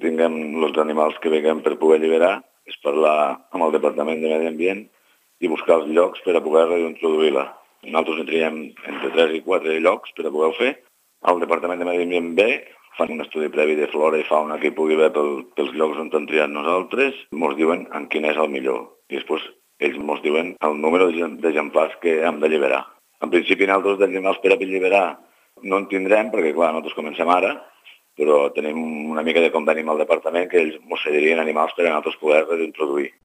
tinguem els animals que veiem per poder alliberar, és parlar amb el Departament de Medi Ambient i buscar els llocs per a poder reintroduir-la. Nosaltres en triem entre 3 i 4 llocs per a poder-ho fer. El Departament de Medi Ambient ve, fan un estudi previ de flora i fauna que hi pugui haver pels llocs on hem triat nosaltres, ens diuen en quin és el millor. I després ells ens diuen el número d'exemplars que hem d'alliberar. En principi, nosaltres d'animals per a alliberar no en tindrem, perquè clar, nosaltres comencem ara, però tenim una mica de conveni amb el departament que ells ens cedirien animals per a nosaltres poder reintroduir.